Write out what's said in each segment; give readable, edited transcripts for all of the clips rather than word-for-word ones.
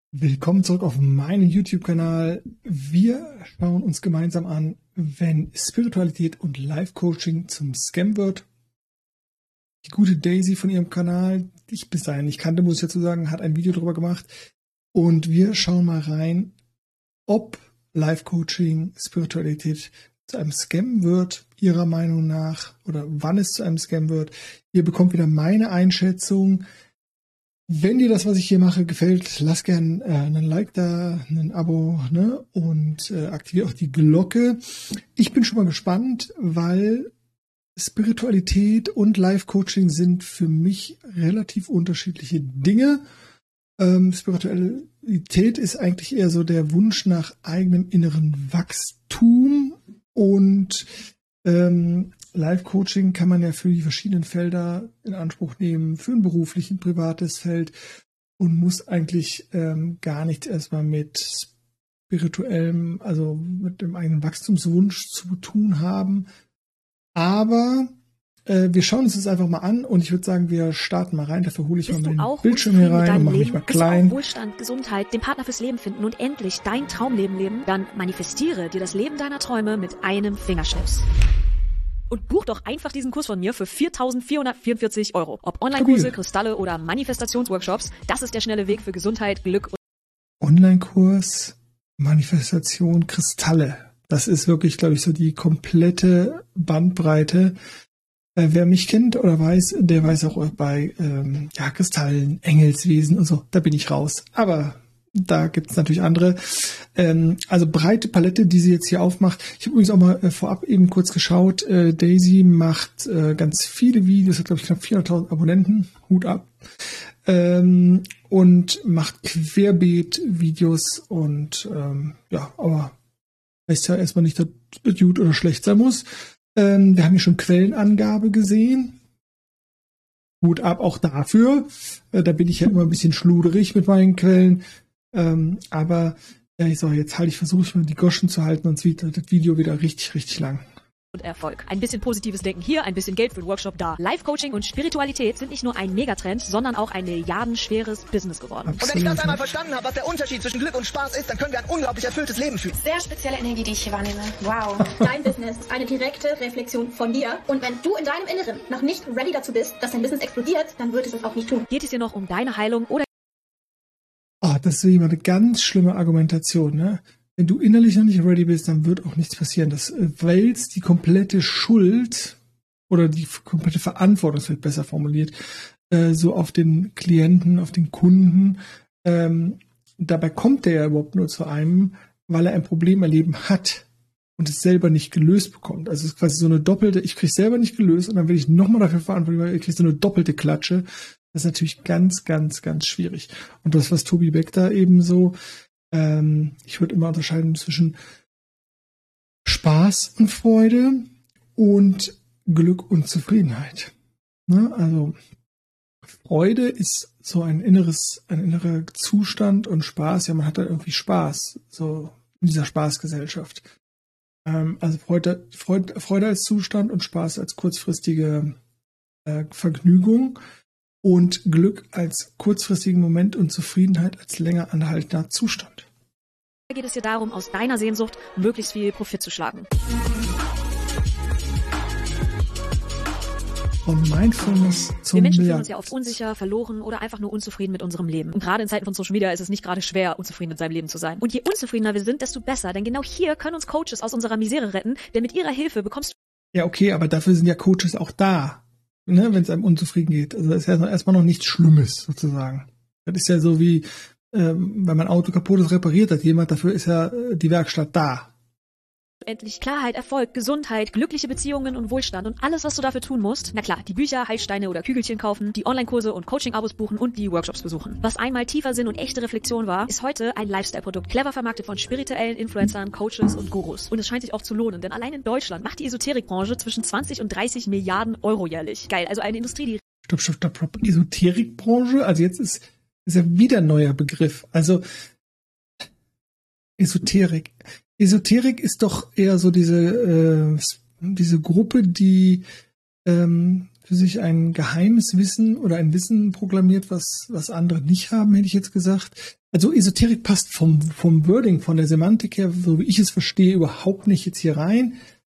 Willkommen zurück auf meinen YouTube-Kanal. Wir schauen uns gemeinsam an, wenn Spiritualität und Life-Coaching zum Scam wird. Die gute Daisy von ihrem Kanal, die ich bis dahin nicht kannte, muss ich dazu sagen, hat ein Video darüber gemacht. Und wir schauen mal rein, ob Life-Coaching, Spiritualität zu einem Scam wird, ihrer Meinung nach, oder wann es zu einem Scam wird. Ihr bekommt wieder meine Einschätzung. Wenn dir das, was ich hier mache, gefällt, lass gern einen Like da, ein Abo, ne? Und aktiviere auch die Glocke. Ich bin schon mal gespannt, weil Spiritualität und Life-Coaching sind für mich relativ unterschiedliche Dinge. Spiritualität ist eigentlich eher so der Wunsch nach eigenem inneren Wachstum und Life-Coaching kann man ja für die verschiedenen Felder in Anspruch nehmen, für ein berufliches, privates Feld und muss eigentlich gar nichts erstmal mit spirituellem, also mit dem eigenen Wachstumswunsch zu tun haben. Aber wir schauen uns das einfach mal an und ich würde sagen, wir starten mal rein. Dafür hole ich mal meinen Bildschirm hier rein und mache mich mal klein. Wohlstand, Gesundheit, den Partner fürs Leben finden und endlich dein Traumleben leben? Dann manifestiere dir das Leben deiner Träume mit einem Fingerschnips. Und buch doch einfach diesen Kurs von mir für 4.444 €. Ob Online-Kurse, Kristalle oder Manifestationsworkshops, das ist der schnelle Weg für Gesundheit, Glück und Online-Kurs, Manifestation, Kristalle. Das ist wirklich, glaube ich, so die komplette Bandbreite. Wer mich kennt oder weiß, der weiß auch bei Kristallen, Engelswesen und so, da bin ich raus. Aber da gibt es natürlich andere. Also breite Palette, die sie jetzt hier aufmacht. Ich habe übrigens auch mal vorab eben kurz geschaut. Daisy macht ganz viele Videos, hat glaube ich knapp 400.000 Abonnenten. Hut ab. Und macht Querbeet-Videos und aber heißt ja erstmal nicht, dass es gut oder schlecht sein muss. Wir haben hier schon Quellenangabe gesehen. Hut ab auch dafür. Da bin ich ja immer ein bisschen schluderig mit meinen Quellen. Aber jetzt versuche ich mal die Goschen zu halten, sonst wird das Video wieder richtig, richtig lang. und Erfolg. Ein bisschen positives Denken hier, ein bisschen Geld für den Workshop da. Life-Coaching und Spiritualität sind nicht nur ein Megatrend, sondern auch ein milliardenschweres Business geworden. Absolut. Und wenn ich das einmal verstanden habe, was der Unterschied zwischen Glück und Spaß ist, dann können wir ein unglaublich erfülltes Leben führen. Sehr spezielle Energie, die ich hier wahrnehme. Wow. Dein Business ist eine direkte Reflexion von dir. Und wenn du in deinem Inneren noch nicht ready dazu bist, dass dein Business explodiert, dann wird es es auch nicht tun. Geht es dir noch um deine Heilung oder Das ist immer eine ganz schlimme Argumentation, ne? Wenn du innerlich noch nicht ready bist, dann wird auch nichts passieren. Das wälzt die komplette Schuld oder die komplette Verantwortung, das wird besser formuliert, so auf den Klienten, auf den Kunden. Dabei kommt der ja überhaupt nur zu einem, weil er ein Problem erleben hat und es selber nicht gelöst bekommt. Also es ist quasi so eine doppelte, ich kriege es selber nicht gelöst und dann will ich nochmal dafür verantwortlich, weil ich kriege so eine doppelte Klatsche. Das ist natürlich ganz, ganz, ganz schwierig. Und das, was Tobi Beck da eben so, ich würde immer unterscheiden zwischen Spaß und Freude und Glück und Zufriedenheit. Ne? Also Freude ist so ein innerer Zustand und Spaß, ja, man hat da irgendwie Spaß, so in dieser Spaßgesellschaft. Also Freude als Zustand und Spaß als kurzfristige Vergnügung. Und Glück als kurzfristigen Moment und Zufriedenheit als länger anhaltender Zustand. geht es dir darum, aus deiner Sehnsucht möglichst viel Profit zu schlagen? Von Mindfulness zum Wir Menschen fühlen Lernen. uns ja oft unsicher, verloren oder einfach nur unzufrieden mit unserem Leben. Und gerade in Zeiten von Social Media ist es nicht gerade schwer, unzufrieden mit seinem Leben zu sein. Und je unzufriedener wir sind, desto besser. Denn genau hier können uns Coaches aus unserer Misere retten, denn mit ihrer Hilfe bekommst Ja, okay, aber dafür sind ja Coaches auch da, ne, wenn es einem unzufrieden geht. Also das ist ja erstmal noch nichts Schlimmes, sozusagen. Das ist ja so wie, wenn mein Auto kaputt ist, repariert hat jemand, dafür ist ja die Werkstatt da. endlich Klarheit, Erfolg, Gesundheit, glückliche Beziehungen und Wohlstand und alles, was du dafür tun musst. Na klar, die Bücher, Heilsteine oder Kügelchen kaufen, die Online-Kurse und Coaching-Abos buchen und die Workshops besuchen. Was einmal tiefer Sinn und echte Reflexion war, ist heute ein Lifestyle-Produkt, clever vermarktet von spirituellen Influencern, Coaches und Gurus. Und es scheint sich auch zu lohnen, denn allein in Deutschland macht die Esoterikbranche zwischen 20 und 30 Milliarden € jährlich. Geil, also eine Industrie, die Stopp. Esoterikbranche, also jetzt ist ja wieder ein neuer Begriff. Also Esoterik. Esoterik ist doch eher so diese Gruppe, die für sich ein geheimes Wissen oder ein Wissen proklamiert, was andere nicht haben, hätte ich jetzt gesagt. Also Esoterik passt vom Wording, von der Semantik her, so wie ich es verstehe, überhaupt nicht jetzt hier rein.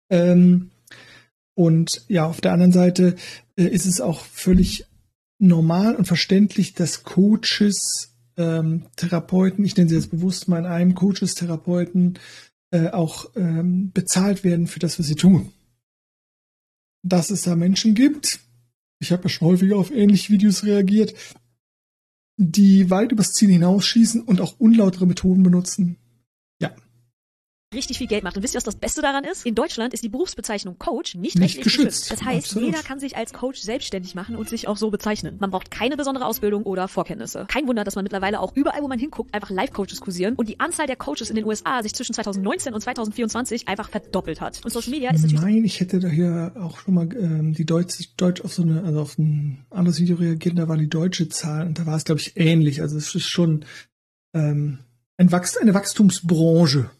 Und ja, auf der anderen Seite ist es auch völlig normal und verständlich, dass Coaches, Therapeuten, ich nenne sie jetzt bewusst mal in einem, Coaches, Therapeuten, auch bezahlt werden für das, was sie tun. Dass es da Menschen gibt, ich habe ja schon häufiger auf ähnliche Videos reagiert, die weit übers Ziel hinausschießen und auch unlautere Methoden benutzen. Ja. Richtig viel Geld macht. Und wisst ihr, was das Beste daran ist? In Deutschland ist die Berufsbezeichnung Coach nicht Nicht rechtlich geschützt. Das heißt, Absolut. jeder kann sich als Coach selbstständig machen und sich auch so bezeichnen. Man braucht keine besondere Ausbildung oder Vorkenntnisse. Kein Wunder, dass man mittlerweile auch überall, wo man hinguckt, einfach Life-Coaches kursieren und die Anzahl der Coaches in den USA sich zwischen 2019 und 2024 einfach verdoppelt hat. Und Social Media ist natürlich... Nein, ich hätte da hier auch schon mal die Deutsch auf auf ein anderes Video reagiert, da war die deutsche Zahl und da war es, glaube ich, ähnlich. Also es ist schon eine Wachstumsbranche.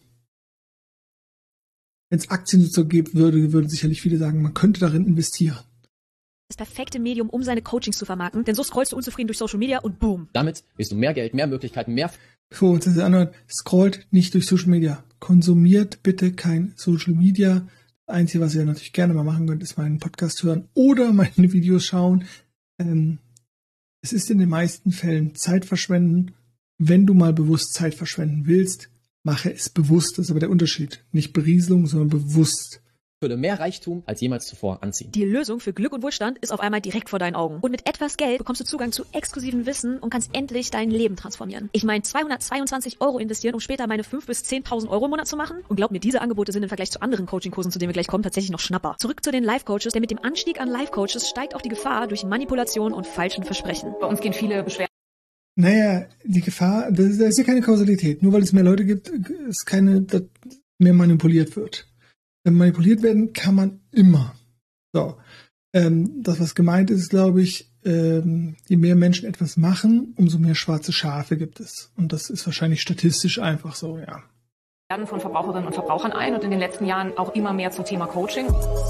Wenn es Aktien dazu geben würde, würden sicherlich viele sagen, man könnte darin investieren. das perfekte Medium, um seine Coachings zu vermarkten, denn so scrollst du unzufrieden durch Social Media und boom. Damit wirst du mehr Geld, mehr Möglichkeiten, mehr... Bevor wir uns das anhören, scrollt nicht durch Social Media. Konsumiert bitte kein Social Media. Das Einzige, was ihr natürlich gerne mal machen könnt, ist meinen Podcast hören oder meine Videos schauen. Es ist in den meisten Fällen Zeitverschwenden. Wenn du mal bewusst Zeit verschwenden willst, mache es bewusst. Das ist aber der Unterschied. Nicht Berieselung, sondern bewusst. Würde mehr Reichtum als jemals zuvor anziehen. Die Lösung für Glück und Wohlstand ist auf einmal direkt vor deinen Augen. Und mit etwas Geld bekommst du Zugang zu exklusivem Wissen und kannst endlich dein Leben transformieren. Ich meine, 222 € investieren, um später meine 5.000 bis 10.000 € im Monat zu machen? Und glaub mir, diese Angebote sind im Vergleich zu anderen Coaching-Kursen, zu denen wir gleich kommen, tatsächlich noch Schnapper. Zurück zu den Life-Coaches, denn mit dem Anstieg an Life-Coaches steigt auch die Gefahr durch Manipulation und falschen Versprechen. Bei uns gehen viele Beschwerden. Naja, die Gefahr, da ist ja keine Kausalität. Nur weil es mehr Leute gibt, ist keine, dass mehr manipuliert wird. Manipuliert werden kann man immer. So, das, was gemeint ist, glaube ich, je mehr Menschen etwas machen, umso mehr schwarze Schafe gibt es. Und das ist wahrscheinlich statistisch einfach so, ja. Werden von Verbraucherinnen und Verbrauchern ein und in den letzten Jahren auch immer mehr zum Thema Coaching.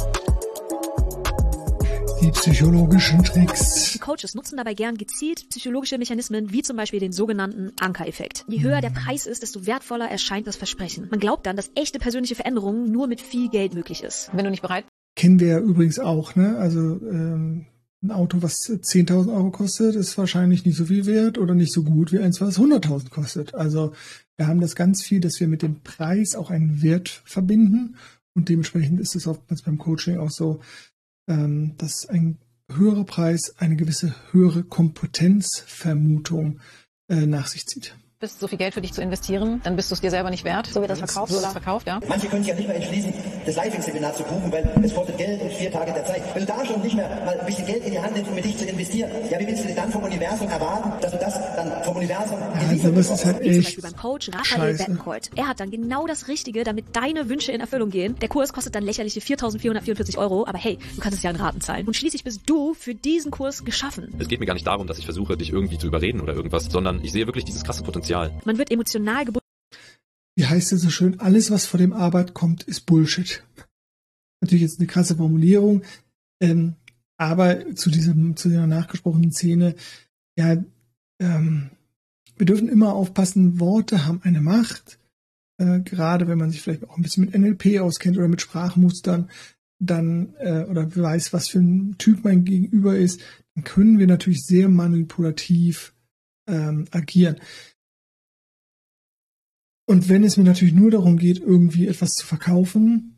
Die psychologischen Tricks. Die Coaches nutzen dabei gern gezielt psychologische Mechanismen, wie zum Beispiel den sogenannten Anker-Effekt. Je höher der Preis ist, desto wertvoller erscheint das Versprechen. Man glaubt dann, dass echte persönliche Veränderungen nur mit viel Geld möglich ist. Wenn du nicht bereit Kennen wir ja übrigens auch, ne? Also ein Auto, was 10.000 € kostet, ist wahrscheinlich nicht so viel wert oder nicht so gut wie eins, was 100.000 kostet. Also wir haben das ganz viel, dass wir mit dem Preis auch einen Wert verbinden und dementsprechend ist es oftmals beim Coaching auch so, dass ein höherer Preis eine gewisse höhere Kompetenzvermutung nach sich zieht. bist, so viel Geld für dich zu investieren, dann bist du es dir selber nicht wert. So wird das verkauft, so verkauft, ja. Manche können sich ja nicht mehr entschließen, das Living-Seminar zu buchen, weil es kostet Geld und 4 Tage der Zeit. Wenn du da schon nicht mehr mal ein bisschen Geld in die Hand nimmst, um mit dich zu investieren, ja, wie willst du denn dann vom Universum erwarten, dass du das dann vom Universum also das ist halt Wie zum echt Beispiel beim Coach Raphael Bettencourt. Er hat dann genau das Richtige, damit deine Wünsche in Erfüllung gehen. Der Kurs kostet dann lächerliche 4.444 €, aber hey, du kannst es ja in Raten zahlen. Und schließlich bist du für diesen Kurs geschaffen. Es geht mir gar nicht darum, dass ich versuche, dich irgendwie zu überreden oder irgendwas, sondern ich sehe wirklich dieses krasse Potenzial. Man wird emotional gebunden. Wie heißt es so schön, alles, was vor dem Arbeit kommt, ist Bullshit. Natürlich jetzt eine krasse Formulierung, aber zu dieser nachgesprochenen Szene, ja, wir dürfen immer aufpassen, Worte haben eine Macht, gerade wenn man sich vielleicht auch ein bisschen mit NLP auskennt oder mit Sprachmustern, dann oder weiß, was für ein Typ mein Gegenüber ist, dann können wir natürlich sehr manipulativ agieren. Und wenn es mir natürlich nur darum geht, irgendwie etwas zu verkaufen,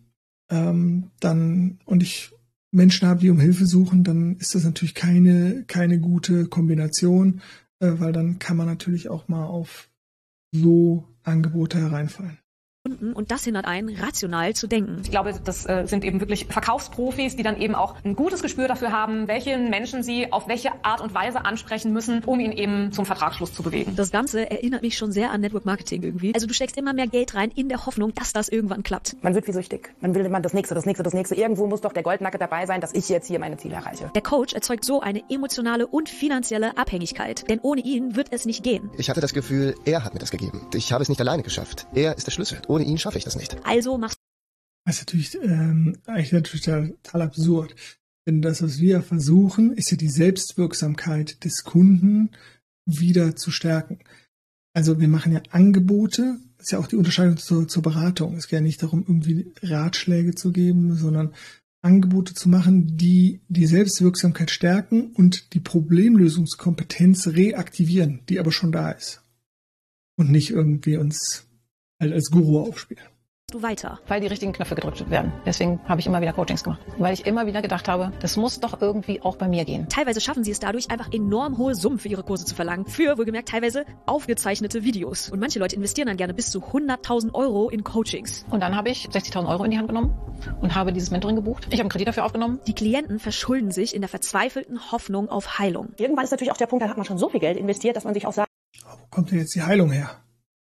und ich Menschen habe, die um Hilfe suchen, dann ist das natürlich keine gute Kombination, weil dann kann man natürlich auch mal auf so Angebote hereinfallen. Und das hindert einen, rational zu denken. Ich glaube, das sind eben wirklich Verkaufsprofis, die dann eben auch ein gutes Gespür dafür haben, welche Menschen sie auf welche Art und Weise ansprechen müssen, um ihn eben zum Vertragsschluss zu bewegen. Das Ganze erinnert mich schon sehr an Network Marketing irgendwie. Also du steckst immer mehr Geld rein in der Hoffnung, dass das irgendwann klappt. Man wird wie süchtig. Man will immer das Nächste. Irgendwo muss doch der Goldnugget dabei sein, dass ich jetzt hier meine Ziele erreiche. Der Coach erzeugt so eine emotionale und finanzielle Abhängigkeit. Denn ohne ihn wird es nicht gehen. Ich hatte das Gefühl, er hat mir das gegeben. Ich habe es nicht alleine geschafft. Er ist der Schlüssel. Ohne ihn schaffe ich das nicht. Also machst Das ist natürlich eigentlich total absurd. Denn das, was wir versuchen, ist ja die Selbstwirksamkeit des Kunden wieder zu stärken. Also wir machen ja Angebote, das ist ja auch die Unterscheidung zur Beratung. Es geht ja nicht darum, irgendwie Ratschläge zu geben, sondern Angebote zu machen, die die Selbstwirksamkeit stärken und die Problemlösungskompetenz reaktivieren, die aber schon da ist. Und nicht irgendwie uns halt als Guru aufspielen. Du weiter. Weil die richtigen Knöpfe gedrückt werden. Deswegen habe ich immer wieder Coachings gemacht. Weil ich immer wieder gedacht habe, das muss doch irgendwie auch bei mir gehen. Teilweise schaffen sie es dadurch, einfach enorm hohe Summen für ihre Kurse zu verlangen. Für, wohlgemerkt, teilweise aufgezeichnete Videos. Und manche Leute investieren dann gerne bis zu 100.000 Euro in Coachings. Und dann habe ich 60.000 Euro in die Hand genommen und habe dieses Mentoring gebucht. Ich habe einen Kredit dafür aufgenommen. Die Klienten verschulden sich in der verzweifelten Hoffnung auf Heilung. Irgendwann ist natürlich auch der Punkt, da hat man schon so viel Geld investiert, dass man sich auch sagt, wo kommt denn jetzt die Heilung her?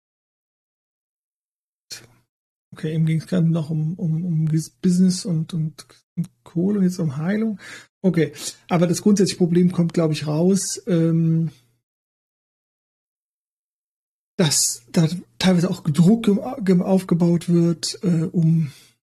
Okay, eben ging es gerade noch um Business und Kohle, jetzt um Heilung. Okay, aber das grundsätzliche Problem kommt, glaube ich, raus, dass da teilweise auch Druck aufgebaut wird, um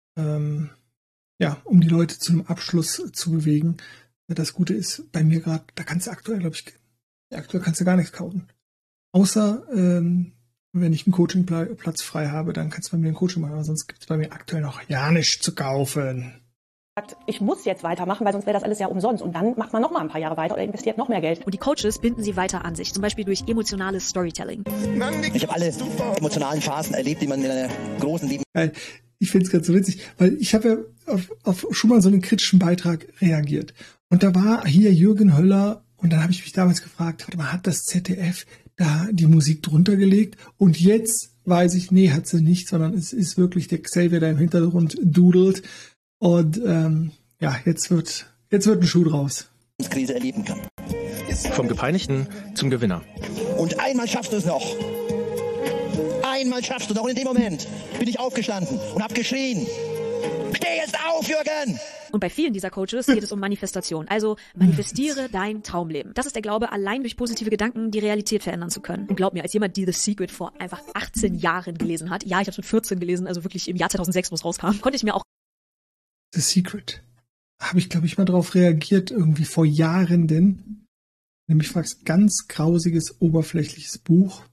die Leute zu einem Abschluss zu bewegen. Das Gute ist bei mir gerade, da kannst du aktuell, glaube ich, kannst du gar nichts kaufen. Außer wenn ich einen Coachingplatz frei habe, dann kannst du bei mir ein Coaching machen, aber sonst gibt es bei mir aktuell noch ja nichts zu kaufen. ich muss jetzt weitermachen, weil sonst wäre das alles ja umsonst. Und dann macht man noch mal ein paar Jahre weiter oder investiert noch mehr Geld. Und die Coaches binden sie weiter an sich, zum Beispiel durch emotionales Storytelling. Ich habe alle emotionalen Phasen erlebt, die man in einer großen Leben... Ich finde es ganz so witzig, weil ich habe ja auf schon mal so einen kritischen Beitrag reagiert. Und da war hier Jürgen Höller und dann habe ich mich damals gefragt, warte mal, hat das ZDF da die Musik drunter gelegt? Und jetzt weiß ich, nee, hat sie nicht, sondern es ist wirklich der Xavier, der im Hintergrund dudelt. Und jetzt wird ein Schuh draus. Krise erleben kann. Vom Gepeinigten zum Gewinner. Und einmal schaffst du es noch. Einmal schaffst du es noch. Und in dem Moment bin ich aufgestanden und habe geschrien. Steh jetzt auf, Jürgen! Und bei vielen dieser Coaches geht es um Manifestation. Also manifestiere dein Traumleben. Das ist der Glaube, allein durch positive Gedanken die Realität verändern zu können. Und glaub mir, als jemand, die The Secret vor einfach 18 Jahren gelesen hat, ja, ich habe es mit 14 gelesen, also wirklich im Jahr 2006, wo es rauskam, konnte ich mir auch... The Secret. Habe ich, glaube ich, mal drauf reagiert, irgendwie vor Jahren denn. Nämlich fragst, ganz grausiges, oberflächliches Buch.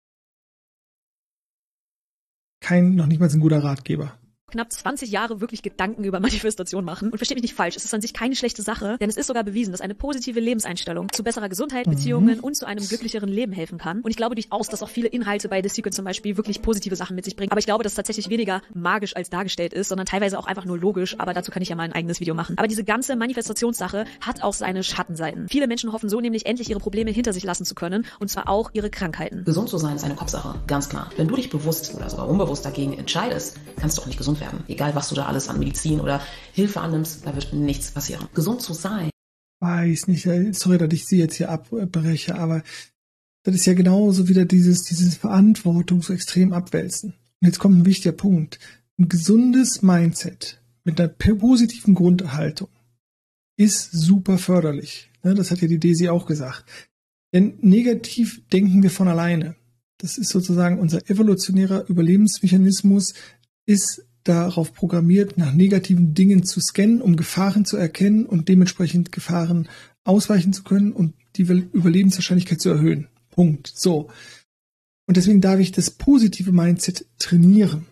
Noch nicht mal ein guter Ratgeber. Knapp 20 Jahre wirklich Gedanken über Manifestation machen. Und versteht mich nicht falsch, es ist an sich keine schlechte Sache, denn es ist sogar bewiesen, dass eine positive Lebenseinstellung zu besserer Gesundheit, Beziehungen und zu einem glücklicheren Leben helfen kann. Und ich glaube durchaus, dass auch viele Inhalte bei The Secret zum Beispiel wirklich positive Sachen mit sich bringen. Aber ich glaube, dass es tatsächlich weniger magisch als dargestellt ist, sondern teilweise auch einfach nur logisch. Aber dazu kann ich ja mal ein eigenes Video machen. Aber diese ganze Manifestationssache hat auch seine Schattenseiten. Viele Menschen hoffen so nämlich endlich ihre Probleme hinter sich lassen zu können, und zwar auch ihre Krankheiten. Gesund zu sein ist eine Kopfsache, ganz klar. Wenn du dich bewusst oder sogar unbewusst dagegen entscheidest, kannst du auch nicht gesund werden. Egal, was du da alles an Medizin oder Hilfe annimmst, da wird nichts passieren. Gesund zu sein. Weiß nicht, sorry, dass ich sie jetzt hier abbreche, aber das ist ja genauso wieder diese Verantwortung so extrem abwälzen. Und jetzt kommt ein wichtiger Punkt. Ein gesundes Mindset mit einer positiven Grundhaltung ist super förderlich. Das hat ja die Desi auch gesagt. Denn negativ denken wir von alleine. Das ist sozusagen unser evolutionärer Überlebensmechanismus, ist darauf programmiert, nach negativen Dingen zu scannen, um Gefahren zu erkennen und dementsprechend Gefahren ausweichen zu können und die Überlebenswahrscheinlichkeit zu erhöhen. Punkt. So. Und deswegen darf ich das positive Mindset trainieren.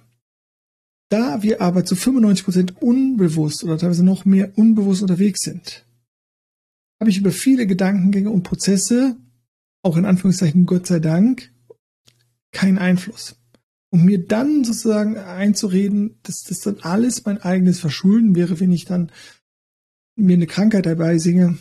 Da wir aber zu 95% unbewusst oder teilweise noch mehr unbewusst unterwegs sind, habe ich über viele Gedankengänge und Prozesse, auch in Anführungszeichen Gott sei Dank, keinen Einfluss. Um mir dann sozusagen einzureden, dass das dann alles mein eigenes Verschulden wäre, wenn ich dann mir eine Krankheit dabei singe,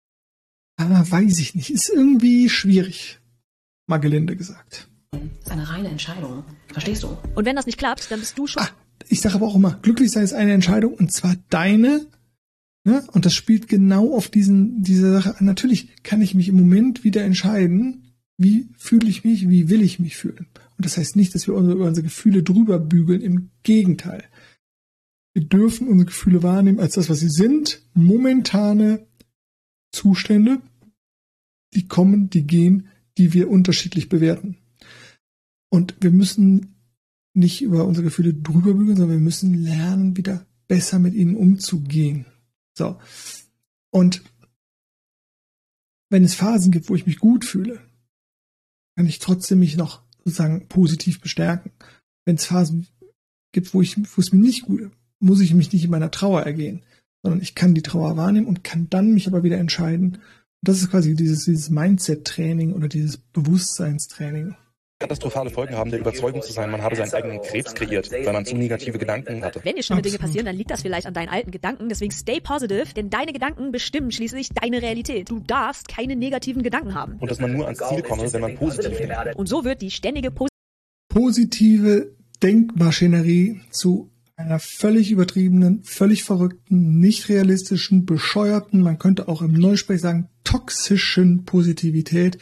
weiß ich nicht. Ist irgendwie schwierig, mal gelinde gesagt. Das ist eine reine Entscheidung. Verstehst du? Und wenn das nicht klappt, dann bist du schon... Ich sage aber auch immer, glücklich sein ist eine Entscheidung, und zwar deine. Ne? Und das spielt genau auf diese Sache an. Natürlich kann ich mich im Moment wieder entscheiden, wie fühle ich mich, wie will ich mich fühlen. Und das heißt nicht, dass wir über unsere Gefühle drüber bügeln. Im Gegenteil. Wir dürfen unsere Gefühle wahrnehmen als das, was sie sind. Momentane Zustände, die kommen, die gehen, die wir unterschiedlich bewerten. Und wir müssen nicht über unsere Gefühle drüber bügeln, sondern wir müssen lernen, wieder besser mit ihnen umzugehen. So. Und wenn es Phasen gibt, wo ich mich gut fühle, kann ich trotzdem mich noch sozusagen positiv bestärken. Wenn es Phasen gibt, wo es mir nicht gut ist, muss ich mich nicht in meiner Trauer ergehen, sondern ich kann die Trauer wahrnehmen und kann dann mich aber wieder entscheiden. Und das ist quasi dieses Mindset-Training oder dieses Bewusstseinstraining. Katastrophale Folgen haben, der Überzeugung zu sein, man habe seinen eigenen Krebs kreiert, weil man zu negative Gedanken hatte. Wenn dir schlimme Dinge passieren, dann liegt das vielleicht an deinen alten Gedanken. Deswegen stay positive, denn deine Gedanken bestimmen schließlich deine Realität. Du darfst keine negativen Gedanken haben. Und dass man nur ans Ziel komme, wenn man positiv denkt. Und so wird die ständige positive Denkmaschinerie zu einer völlig übertriebenen, völlig verrückten, nicht realistischen, bescheuerten, man könnte auch im Neusprech sagen, toxischen Positivität.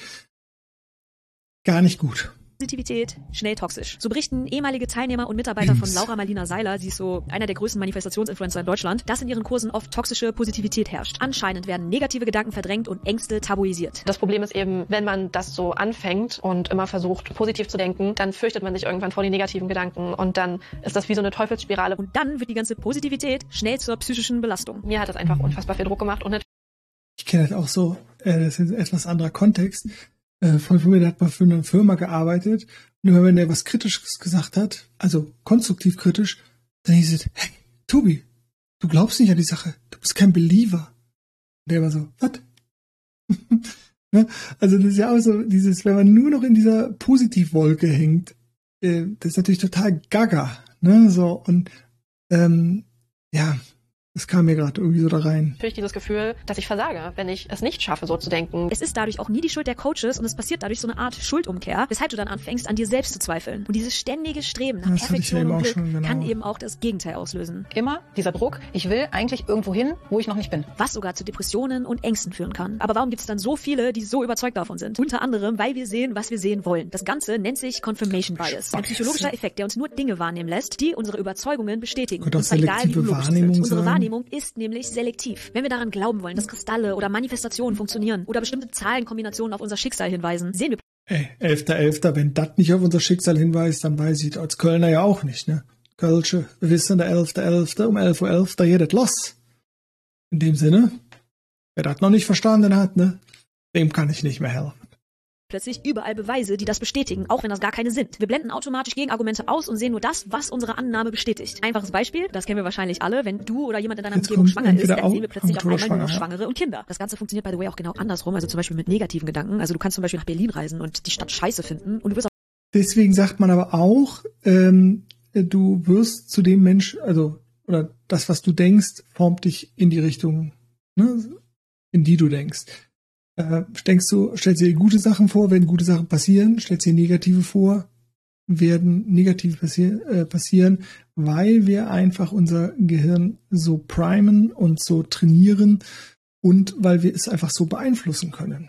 Gar nicht gut. Positivität schnell toxisch. So berichten ehemalige Teilnehmer und Mitarbeiter von Laura Marlina Seiler, sie ist so einer der größten Manifestationsinfluencer in Deutschland, dass in ihren Kursen oft toxische Positivität herrscht. Anscheinend werden negative Gedanken verdrängt und Ängste tabuisiert. Das Problem ist eben, wenn man das so anfängt und immer versucht, positiv zu denken, dann fürchtet man sich irgendwann vor die negativen Gedanken und dann ist das wie so eine Teufelsspirale. Und dann wird die ganze Positivität schnell zur psychischen Belastung. Mir hat das einfach unfassbar viel Druck gemacht. Und ich kenne das auch so, das ist ein etwas anderer Kontext. Von mir, der hat mal für eine Firma gearbeitet und immer wenn der was Kritisches gesagt hat, also konstruktiv kritisch, dann hieß es, hey, Tobi, du glaubst nicht an die Sache, du bist kein Believer. Und der war so, was? Ne? Also das ist ja auch so dieses, wenn man nur noch in dieser Positivwolke hängt, das ist natürlich total gaga. Ne? So, und ja, das kam mir gerade irgendwie so da rein. Natürlich dieses Gefühl, dass ich versage, wenn ich es nicht schaffe, so zu denken. Es ist dadurch auch nie die Schuld der Coaches und es passiert dadurch so eine Art Schuldumkehr, weshalb du dann anfängst, an dir selbst zu zweifeln. Und dieses ständige Streben nach Perfektion und Glück kann eben auch das Gegenteil auslösen. Immer dieser Druck, ich will eigentlich irgendwo hin, wo ich noch nicht bin. Was sogar zu Depressionen und Ängsten führen kann. Aber warum gibt es dann so viele, die so überzeugt davon sind? Unter anderem, weil wir sehen, was wir sehen wollen. Das Ganze nennt sich Confirmation Bias. Ein psychologischer Effekt, der uns nur Dinge wahrnehmen lässt, die unsere Überzeugungen bestätigen. Und zwar egal, wie du logisch bist. Unsere Wahrnehmung ist nämlich selektiv. Wenn wir daran glauben wollen, dass Kristalle oder Manifestationen funktionieren oder bestimmte Zahlenkombinationen auf unser Schicksal hinweisen, sehen wir... 11.11., wenn das nicht auf unser Schicksal hinweist, dann weiß ich als Kölner ja auch nicht, ne? Kölsche, wir wissen, der 11.11. um 11.11 Uhr, da geht los. In dem Sinne, wer das noch nicht verstanden hat, ne? Dem kann ich nicht mehr helfen. Plötzlich überall Beweise, die das bestätigen, auch wenn das gar keine sind. Wir blenden automatisch Gegenargumente aus und sehen nur das, was unsere Annahme bestätigt. Einfaches Beispiel, das kennen wir wahrscheinlich alle, wenn du oder jemand in deiner Umgebung schwanger ist, dann sehen wir plötzlich auf einmal nur noch Schwangere und Kinder. Das Ganze funktioniert by the way auch genau andersrum, also zum Beispiel mit negativen Gedanken. Also du kannst zum Beispiel nach Berlin reisen und die Stadt scheiße finden und du wirst auch... Deswegen sagt man aber auch, du wirst zu dem Mensch, also, oder das, was du denkst, formt dich in die Richtung, ne, in die du denkst. Stellst dir gute Sachen vor, werden gute Sachen passieren, stellst dir negative vor, werden negative passieren, weil wir einfach unser Gehirn so primen und so trainieren und weil wir es einfach so beeinflussen können.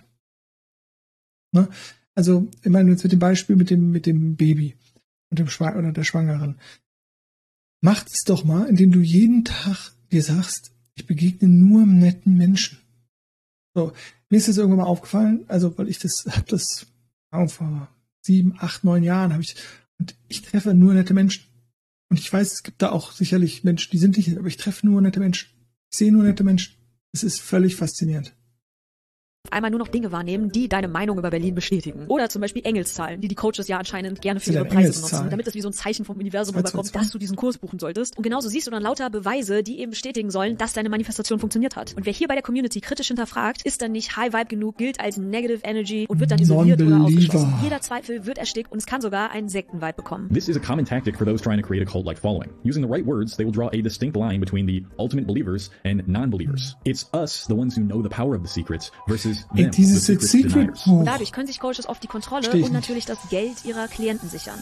Ne? Also, ich meine, jetzt mit dem Beispiel mit dem Baby und oder der Schwangeren. Macht es doch mal, indem du jeden Tag dir sagst, ich begegne nur netten Menschen. So, mir ist das irgendwann mal aufgefallen, also weil ich das vor 7, 8, 9 Jahren und ich treffe nur nette Menschen. Und ich weiß, es gibt da auch sicherlich Menschen, die sind nicht nett, aber ich treffe nur nette Menschen. Ich sehe nur nette Menschen. Es ist völlig faszinierend. Einmal nur noch Dinge wahrnehmen, die deine Meinung über Berlin bestätigen. Oder zum Beispiel Engelszahlen, die Coaches ja anscheinend gerne für ihre Preise benutzen, damit das wie so ein Zeichen vom Universum rüberkommt, dass du diesen Kurs buchen solltest. Und genauso siehst du dann lauter Beweise, die eben bestätigen sollen, dass deine Manifestation funktioniert hat. Und wer hier bei der Community kritisch hinterfragt, ist dann nicht High Vibe genug, gilt als Negative Energy und wird dann isoliert oder ausgeschlossen. Jeder Zweifel wird erstickt und es kann sogar einen Sekten-Vibe bekommen. This is a common tactic for those trying to create a cult-like following. Using the right words, they will draw a distinct line between the ultimate believers and non-believers. It's us, the ones who know the power of the secrets, versus them, Und dadurch können sich Coaches oft die Kontrolle und natürlich das Geld ihrer Klienten sichern.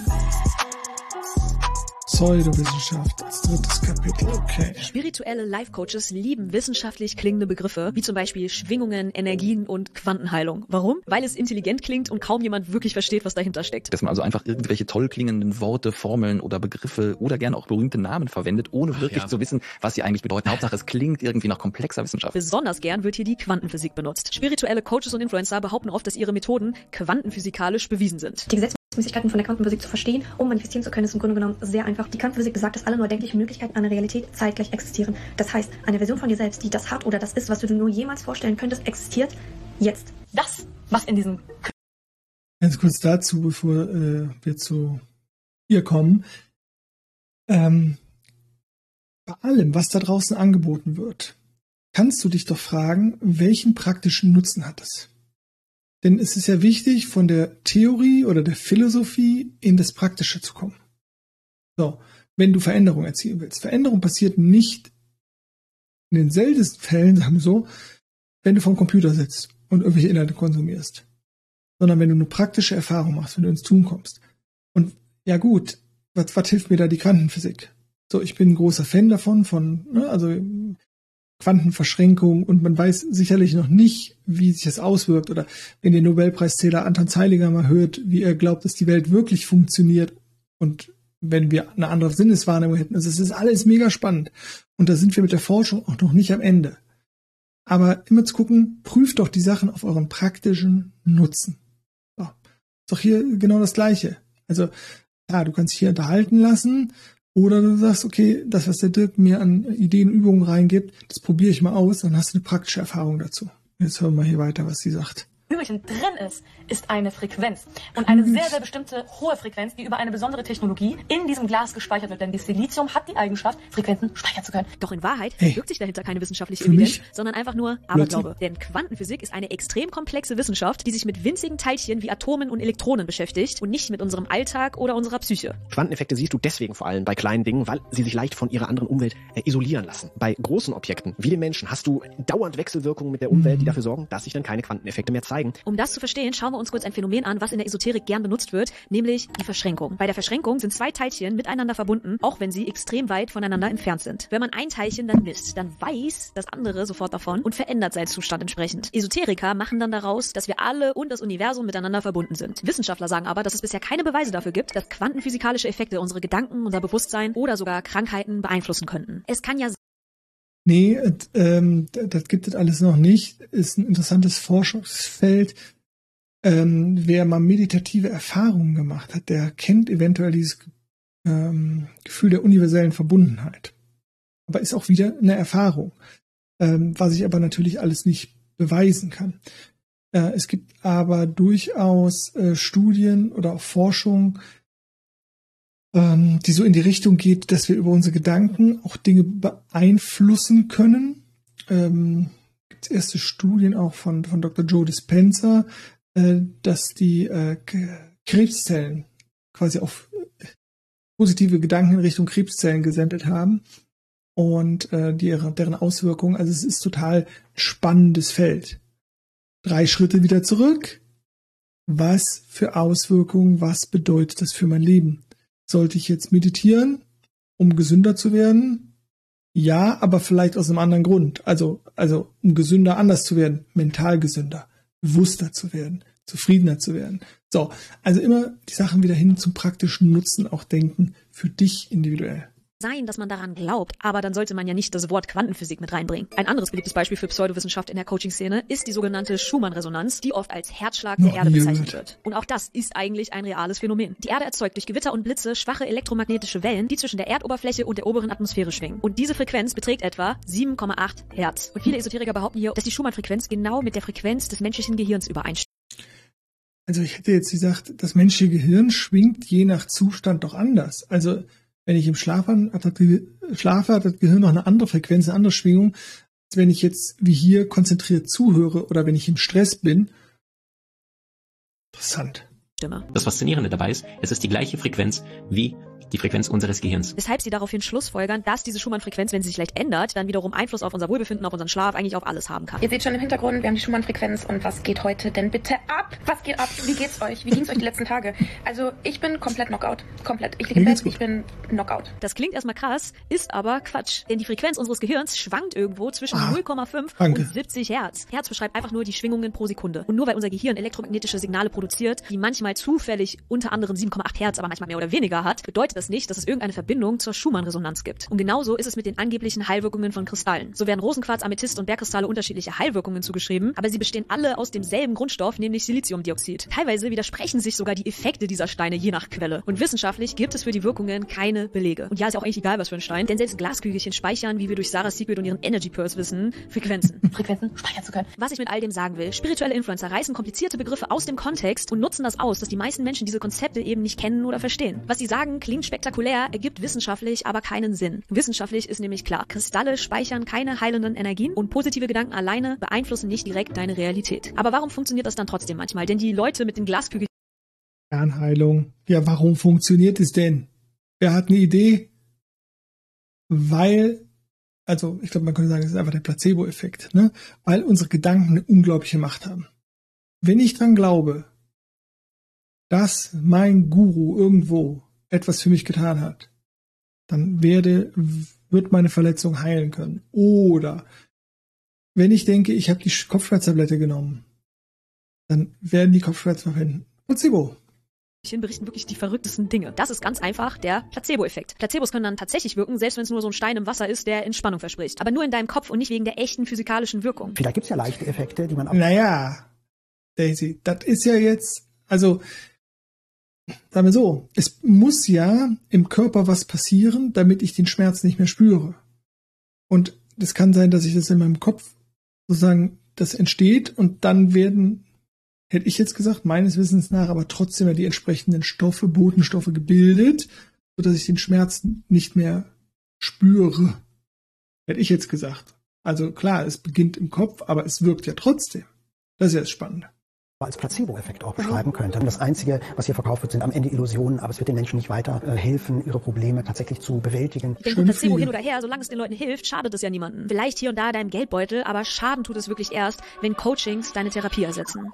Pseudowissenschaft als 3. Kapitel, okay. Spirituelle Life-Coaches lieben wissenschaftlich klingende Begriffe, wie zum Beispiel Schwingungen, Energien und Quantenheilung. Warum? Weil es intelligent klingt und kaum jemand wirklich versteht, was dahinter steckt. Dass man also einfach irgendwelche toll klingenden Worte, Formeln oder Begriffe oder gerne auch berühmte Namen verwendet, ohne wirklich zu wissen, was sie eigentlich bedeuten. Hauptsache, es klingt irgendwie nach komplexer Wissenschaft. Besonders gern wird hier die Quantenphysik benutzt. Spirituelle Coaches und Influencer behaupten oft, dass ihre Methoden quantenphysikalisch bewiesen sind. Mäßigkeiten von der Quantenphysik zu verstehen, um manifestieren zu können, ist im Grunde genommen sehr einfach. Die Quantenphysik besagt, dass alle nur denklichen Möglichkeiten einer Realität zeitgleich existieren. Das heißt, eine Version von dir selbst, die das hat oder das ist, was du dir nur jemals vorstellen könntest, existiert jetzt. Das, was in diesem... Ganz kurz dazu, bevor wir zu ihr kommen. Bei allem, was da draußen angeboten wird, kannst du dich doch fragen, welchen praktischen Nutzen hat es? Denn es ist ja wichtig, von der Theorie oder der Philosophie in das Praktische zu kommen. So, wenn du Veränderung erzielen willst. Veränderung passiert nicht in den seltensten Fällen, sagen wir so, wenn du vorm Computer sitzt und irgendwelche Inhalte konsumierst. Sondern wenn du eine praktische Erfahrung machst, wenn du ins Tun kommst. Und ja gut, was hilft mir da die Quantenphysik? So, ich bin ein großer Fan davon, also Quantenverschränkung, und man weiß sicherlich noch nicht, wie sich das auswirkt. Oder wenn der Nobelpreisträger Anton Zeilinger mal hört, wie er glaubt, dass die Welt wirklich funktioniert, und wenn wir eine andere Sinneswahrnehmung hätten. Also es ist alles mega spannend. Und da sind wir mit der Forschung auch noch nicht am Ende. Aber immer zu gucken, prüft doch die Sachen auf euren praktischen Nutzen. So. Ist doch hier genau das Gleiche. Also, ja, du kannst dich hier unterhalten lassen, oder du sagst, okay, das, was der Dirk mir an Ideen, Übungen reingibt, das probiere ich mal aus, dann hast du eine praktische Erfahrung dazu. Jetzt hören wir hier weiter, was sie sagt. Übrigens drin ist eine Frequenz. Und eine sehr, sehr bestimmte hohe Frequenz, die über eine besondere Technologie in diesem Glas gespeichert wird. Denn das Silizium hat die Eigenschaft, Frequenzen speichern zu können. Doch in Wahrheit verbirgt sich dahinter keine wissenschaftliche Evidenz, sondern einfach nur Aberglaube. Denn Quantenphysik ist eine extrem komplexe Wissenschaft, die sich mit winzigen Teilchen wie Atomen und Elektronen beschäftigt und nicht mit unserem Alltag oder unserer Psyche. Quanteneffekte siehst du deswegen vor allem bei kleinen Dingen, weil sie sich leicht von ihrer anderen Umwelt isolieren lassen. Bei großen Objekten, wie den Menschen, hast du dauernd Wechselwirkungen mit der Umwelt, die dafür sorgen, dass sich dann keine Quanteneffekte mehr zeigen. Um das zu verstehen, schauen wir uns kurz ein Phänomen an, was in der Esoterik gern benutzt wird, nämlich die Verschränkung. Bei der Verschränkung sind zwei Teilchen miteinander verbunden, auch wenn sie extrem weit voneinander entfernt sind. Wenn man ein Teilchen dann misst, dann weiß das andere sofort davon und verändert seinen Zustand entsprechend. Esoteriker machen dann daraus, dass wir alle und das Universum miteinander verbunden sind. Wissenschaftler sagen aber, dass es bisher keine Beweise dafür gibt, dass quantenphysikalische Effekte unsere Gedanken, unser Bewusstsein oder sogar Krankheiten beeinflussen könnten. Es kann ja... Nee, das gibt es alles noch nicht. Ist ein interessantes Forschungsfeld. Wer mal meditative Erfahrungen gemacht hat, der kennt eventuell dieses Gefühl der universellen Verbundenheit. Aber ist auch wieder eine Erfahrung, was ich aber natürlich alles nicht beweisen kann. Es gibt aber durchaus Studien oder auch Forschung, die so in die Richtung geht, dass wir über unsere Gedanken auch Dinge beeinflussen können. Gibt es erste Studien auch von Dr. Joe Dispenza, dass die Krebszellen quasi auf positive Gedanken in Richtung Krebszellen gesendet haben und deren Auswirkungen. Also es ist total spannendes Feld. 3 Schritte wieder zurück. Was für Auswirkungen, was bedeutet das für mein Leben? Sollte ich jetzt meditieren, um gesünder zu werden? Ja, aber vielleicht aus einem anderen Grund. Also um gesünder anders zu werden, mental gesünder, bewusster zu werden, zufriedener zu werden. So, also immer die Sachen wieder hin zum praktischen Nutzen auch denken, für dich individuell. Sein, dass man daran glaubt, aber dann sollte man ja nicht das Wort Quantenphysik mit reinbringen. Ein anderes beliebtes Beispiel für Pseudowissenschaft in der Coaching-Szene ist die sogenannte Schumann-Resonanz, die oft als Herzschlag der Erde bezeichnet wird. Und auch das ist eigentlich ein reales Phänomen. Die Erde erzeugt durch Gewitter und Blitze schwache elektromagnetische Wellen, die zwischen der Erdoberfläche und der oberen Atmosphäre schwingen. Und diese Frequenz beträgt etwa 7,8 Hertz. Und viele Esoteriker behaupten hier, dass die Schumann-Frequenz genau mit der Frequenz des menschlichen Gehirns übereinstimmt. Also ich hätte jetzt gesagt, das menschliche Gehirn schwingt je nach Zustand doch anders. Also wenn ich im Schlafe hat das Gehirn noch eine andere Frequenz, eine andere Schwingung, als wenn ich jetzt wie hier konzentriert zuhöre oder wenn ich im Stress bin. Interessant. Das Faszinierende dabei ist, es ist die gleiche Frequenz wie die Frequenz unseres Gehirns. Weshalb sie daraufhin schlussfolgern, dass diese Schumann-Frequenz, wenn sie sich leicht ändert, dann wiederum Einfluss auf unser Wohlbefinden, auf unseren Schlaf, eigentlich auf alles haben kann. Ihr seht schon im Hintergrund, wir haben die Schumann-Frequenz und was geht heute denn bitte ab? Was geht ab? Wie geht's euch? Wie ging's euch die letzten Tage? Also ich bin komplett Knockout. Komplett. Ich liege im Bett, ich bin Knockout. Das klingt erstmal krass, ist aber Quatsch. Denn die Frequenz unseres Gehirns schwankt irgendwo zwischen 0,5 und 70 Hertz. Hertz beschreibt einfach nur die Schwingungen pro Sekunde. Und nur weil unser Gehirn elektromagnetische Signale produziert, die manchmal zufällig unter anderem 7,8 Hertz, aber manchmal mehr oder weniger hat, bedeutet das das nicht, dass es irgendeine Verbindung zur Schumann-Resonanz gibt. Und genauso ist es mit den angeblichen Heilwirkungen von Kristallen. So werden Rosenquarz, Amethyst und Bergkristalle unterschiedliche Heilwirkungen zugeschrieben, aber sie bestehen alle aus demselben Grundstoff, nämlich Siliziumdioxid. Teilweise widersprechen sich sogar die Effekte dieser Steine je nach Quelle. Und wissenschaftlich gibt es für die Wirkungen keine Belege. Und ja, ist ja auch eigentlich egal, was für ein Stein, denn selbst Glaskügelchen speichern, wie wir durch Sarah's Secret und ihren Energy Pearls wissen, Frequenzen. Frequenzen speichern zu können. Was ich mit all dem sagen will, spirituelle Influencer reißen komplizierte Begriffe aus dem Kontext und nutzen das aus, dass die meisten Menschen diese Konzepte eben nicht kennen oder verstehen. Was sie sagen, klingt spektakulär, ergibt wissenschaftlich aber keinen Sinn. Wissenschaftlich ist nämlich klar, Kristalle speichern keine heilenden Energien und positive Gedanken alleine beeinflussen nicht direkt deine Realität. Aber warum funktioniert das dann trotzdem manchmal? Denn die Leute mit den Glaskügelchen... Fernheilung. Ja, warum funktioniert es denn? Wer hat eine Idee? Weil, also ich glaube, man könnte sagen, es ist einfach der Placebo-Effekt, ne? Weil unsere Gedanken eine unglaubliche Macht haben. Wenn ich dran glaube, dass mein Guru irgendwo etwas für mich getan hat, dann wird meine Verletzung heilen können. Oder wenn ich denke, ich habe die Kopfschmerztablette genommen, dann werden die Kopfschmerzen verwenden. Placebo. Berichten wirklich die verrücktesten Dinge. Das ist ganz einfach der Placebo-Effekt. Placebos können dann tatsächlich wirken, selbst wenn es nur so ein Stein im Wasser ist, der Entspannung verspricht. Aber nur in deinem Kopf und nicht wegen der echten physikalischen Wirkung. Vielleicht gibt es ja leichte Effekte, die man auch... Naja, Daisy, das ist ja jetzt, also, sagen wir so, es muss ja im Körper was passieren, damit ich den Schmerz nicht mehr spüre. Und es kann sein, dass ich das in meinem Kopf sozusagen, das entsteht und dann hätte ich jetzt gesagt, meines Wissens nach, aber trotzdem ja die entsprechenden Stoffe, Botenstoffe gebildet, sodass ich den Schmerz nicht mehr spüre. Hätte ich jetzt gesagt. Also klar, es beginnt im Kopf, aber es wirkt ja trotzdem. Das ist ja das Spannende. Als Placebo-Effekt auch beschreiben könnte. Das Einzige, was hier verkauft wird, sind am Ende Illusionen, aber es wird den Menschen nicht weiter helfen, ihre Probleme tatsächlich zu bewältigen. Ich denke, Placebo hin oder her, solange es den Leuten hilft, schadet es ja niemandem. Vielleicht hier und da deinem Geldbeutel, aber Schaden tut es wirklich erst, wenn Coachings deine Therapie ersetzen.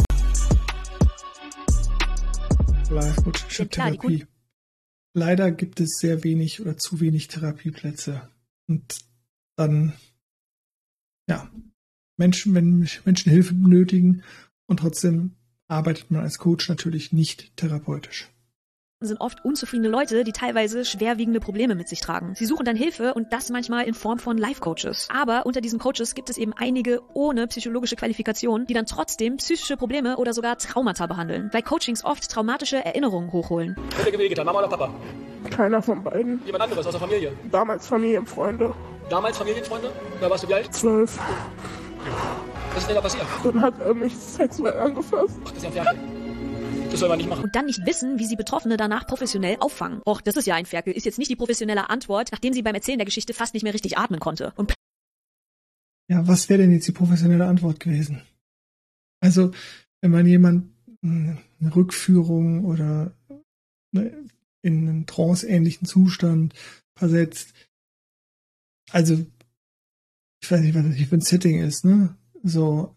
Live-Coach-Therapie. Leider gibt es sehr wenig oder zu wenig Therapieplätze. Und dann, ja, wenn Menschen Hilfe benötigen und trotzdem arbeitet man als Coach natürlich nicht therapeutisch. Sind oft unzufriedene Leute, die teilweise schwerwiegende Probleme mit sich tragen. Sie suchen dann Hilfe und das manchmal in Form von Life-Coaches. Aber unter diesen Coaches gibt es eben einige ohne psychologische Qualifikation, die dann trotzdem psychische Probleme oder sogar Traumata behandeln, weil Coachings oft traumatische Erinnerungen hochholen. Wer hat dir getan, Mama oder Papa? Keiner von beiden. Jemand anderes aus der Familie? Damals Familienfreunde. Damals Familienfreunde? Da warst du wie alt? 12. Was ist denn da passiert? Dann hat er mich sexuell angefasst. Ach, das ist ja ein Ferkel. Das soll man nicht machen. Und dann nicht wissen, wie sie Betroffene danach professionell auffangen. Och, das ist ja ein Ferkel. Ist jetzt nicht die professionelle Antwort, nachdem sie beim Erzählen der Geschichte fast nicht mehr richtig atmen konnte. Und ja, was wäre denn jetzt die professionelle Antwort gewesen? Also, wenn man jemand eine Rückführung oder in einen tranceähnlichen Zustand versetzt, also, ich weiß nicht, was das hier für ein Setting ist, ne? So,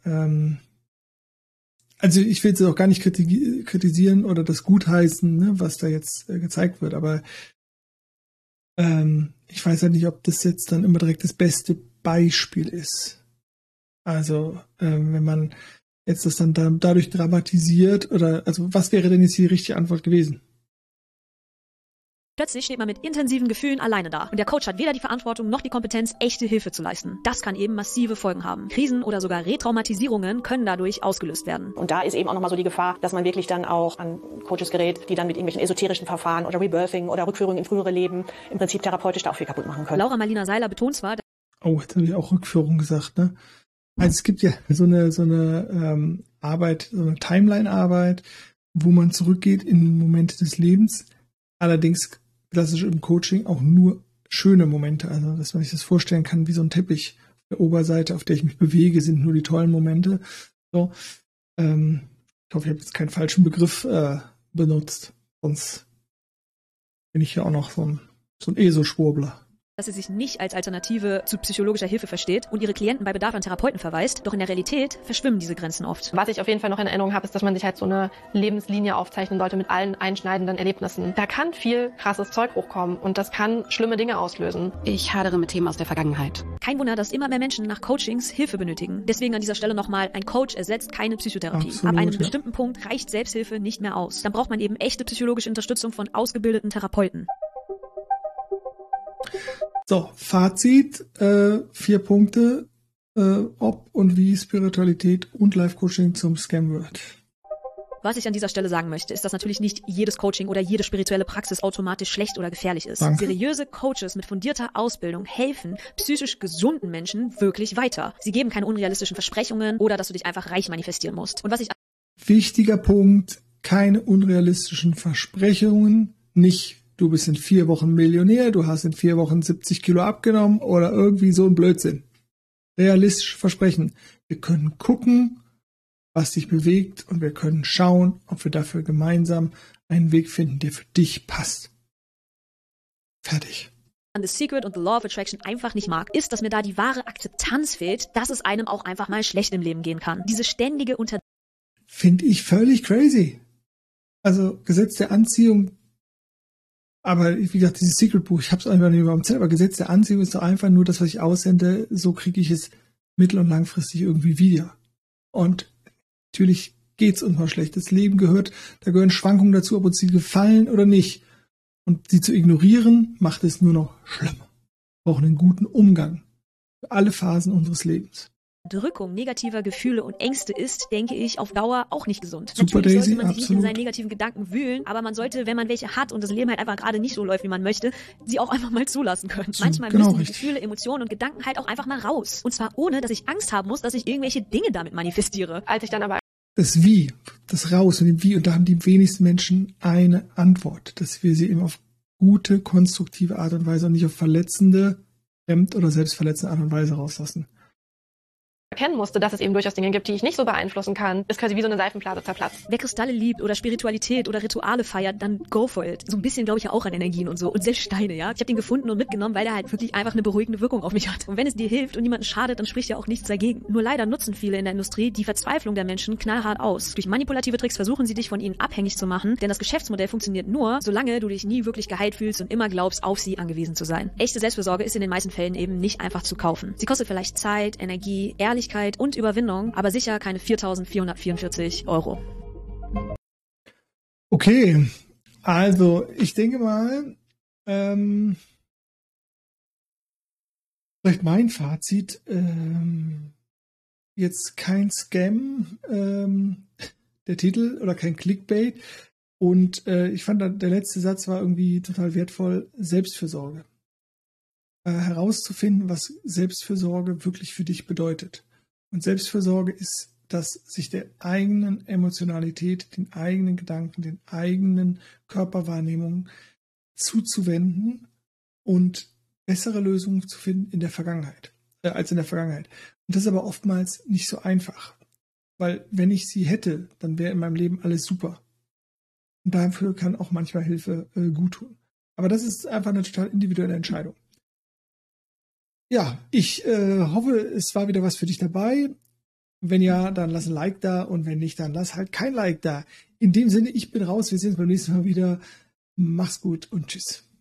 also ich will es auch gar nicht kritisieren oder das gutheißen, ne, was da jetzt gezeigt wird, aber ich weiß halt nicht, ob das jetzt dann immer direkt das beste Beispiel ist. Also wenn man jetzt das dann dadurch dramatisiert oder, also was wäre denn jetzt die richtige Antwort gewesen? plötzlich steht man mit intensiven Gefühlen alleine da. Und der Coach hat weder die Verantwortung noch die Kompetenz, echte Hilfe zu leisten. Das kann eben massive Folgen haben. Krisen oder sogar Retraumatisierungen können dadurch ausgelöst werden. Und da ist eben auch nochmal so die Gefahr, dass man wirklich dann auch an Coaches gerät, die dann mit irgendwelchen esoterischen Verfahren oder Rebirthing oder Rückführung in frühere Leben im Prinzip therapeutisch da auch viel kaputt machen können. Laura Marlina Seiler betont zwar... Oh, jetzt habe ich auch Rückführung gesagt, ne? Also es gibt ja so eine Arbeit, so eine Timeline-Arbeit, wo man zurückgeht in Momente des Lebens. Allerdings klassisch im Coaching auch nur schöne Momente. Also, dass man sich das vorstellen kann wie so ein Teppich. Auf der Oberseite, auf der ich mich bewege, sind nur die tollen Momente. So, ich hoffe, ich habe jetzt keinen falschen Begriff benutzt. Sonst bin ich ja auch noch so ein ESO-Schwurbler. Dass sie sich nicht als Alternative zu psychologischer Hilfe versteht und ihre Klienten bei Bedarf an Therapeuten verweist, doch in der Realität verschwimmen diese Grenzen oft. Was ich auf jeden Fall noch in Erinnerung habe, ist, dass man sich halt so eine Lebenslinie aufzeichnen sollte mit allen einschneidenden Erlebnissen. Da kann viel krasses Zeug hochkommen und das kann schlimme Dinge auslösen. Ich hadere mit Themen aus der Vergangenheit. Kein Wunder, dass immer mehr Menschen nach Coachings Hilfe benötigen. Deswegen an dieser Stelle nochmal, ein Coach ersetzt keine Psychotherapie. Absolut, Ab einem bestimmten Punkt reicht Selbsthilfe nicht mehr aus. Dann braucht man eben echte psychologische Unterstützung von ausgebildeten Therapeuten. So, Fazit, 4 Punkte, ob und wie Spiritualität und Life-Coaching zum Scam wird. Was ich an dieser Stelle sagen möchte, ist, dass natürlich nicht jedes Coaching oder jede spirituelle Praxis automatisch schlecht oder gefährlich ist. Danke. Seriöse Coaches mit fundierter Ausbildung helfen psychisch gesunden Menschen wirklich weiter. Sie geben keine unrealistischen Versprechungen oder dass du dich einfach reich manifestieren musst. Und was ich... Wichtiger Punkt, keine unrealistischen Versprechungen, nicht du bist in 4 Wochen Millionär, du hast in 4 Wochen 70 Kilo abgenommen oder irgendwie so ein Blödsinn. Realistische Versprechen. Wir können gucken, was dich bewegt und wir können schauen, ob wir dafür gemeinsam einen Weg finden, der für dich passt. Fertig. An The Secret und The Law of Attraction einfach nicht mag, ist, dass mir da die wahre Akzeptanz fehlt, dass es einem auch einfach mal schlecht im Leben gehen kann. Diese ständige Finde ich völlig crazy. Also Gesetz der Anziehung, aber wie gesagt, dieses Secret-Buch, ich habe es einfach nicht über dem Zettel, aber Gesetz der Anziehung ist doch einfach nur das, was ich aussende, so kriege ich es mittel- und langfristig irgendwie wieder. Und natürlich geht's uns mal schlecht. Das Leben gehört, da gehören Schwankungen dazu, ob uns die gefallen oder nicht. Und sie zu ignorieren, macht es nur noch schlimmer. Wir brauchen einen guten Umgang für alle Phasen unseres Lebens. Unterdrückung negativer Gefühle und Ängste ist, denke ich, auf Dauer auch nicht gesund. Super, Natürlich Daisy, sollte man sich nicht in absolut. seinen negativen Gedanken wühlen, aber man sollte, wenn man welche hat und das Leben halt einfach gerade nicht so läuft, wie man möchte, sie auch einfach mal zulassen können. Manchmal genau, müssen die richtig. Gefühle, Emotionen und Gedanken halt auch einfach mal raus. Und zwar ohne, dass ich Angst haben muss, dass ich irgendwelche Dinge damit manifestiere. Als ich dann aber Das Wie, das Raus und dem Wie, und da haben die wenigsten Menschen eine Antwort, dass wir sie eben auf gute, konstruktive Art und Weise und nicht auf verletzende, fremd- oder selbstverletzende Art und Weise rauslassen. erkennen musste, dass es eben durchaus Dinge gibt, die ich nicht so beeinflussen kann, ist quasi wie so eine Seifenblase zerplatzt. Wer Kristalle liebt oder Spiritualität oder Rituale feiert, dann go for it. So ein bisschen glaube ich ja auch an Energien und so. Und selbst Steine, ja. Ich habe den gefunden und mitgenommen, weil der halt wirklich einfach eine beruhigende Wirkung auf mich hat. Und wenn es dir hilft und niemandem schadet, dann spricht ja auch nichts dagegen. Nur leider nutzen viele in der Industrie die Verzweiflung der Menschen knallhart aus. Durch manipulative Tricks versuchen sie dich von ihnen abhängig zu machen, denn das Geschäftsmodell funktioniert nur, solange du dich nie wirklich geheilt fühlst und immer glaubst, auf sie angewiesen zu sein. Echte Selbstfürsorge ist in den meisten Fällen eben nicht einfach zu kaufen. Sie kostet vielleicht Zeit, Energie, Ehrlichkeit und Überwindung, aber sicher keine 4.444 €. Okay, also ich denke mal, vielleicht mein Fazit, jetzt kein Scam, der Titel, oder kein Clickbait, und ich fand, der letzte Satz war irgendwie total wertvoll, Selbstfürsorge. Herauszufinden, was Selbstfürsorge wirklich für dich bedeutet. Und Selbstfürsorge ist das, sich der eigenen Emotionalität, den eigenen Gedanken, den eigenen Körperwahrnehmungen zuzuwenden und bessere Lösungen zu finden in der Vergangenheit, als in der Vergangenheit. Und das ist aber oftmals nicht so einfach. Weil wenn ich sie hätte, dann wäre in meinem Leben alles super. Und dafür kann auch manchmal Hilfe gut tun. Aber das ist einfach eine total individuelle Entscheidung. Ja, ich hoffe, es war wieder was für dich dabei. Wenn ja, dann lass ein Like da, und wenn nicht, dann lass halt kein Like da. In dem Sinne, ich bin raus. Wir sehen uns beim nächsten Mal wieder. Mach's gut und tschüss.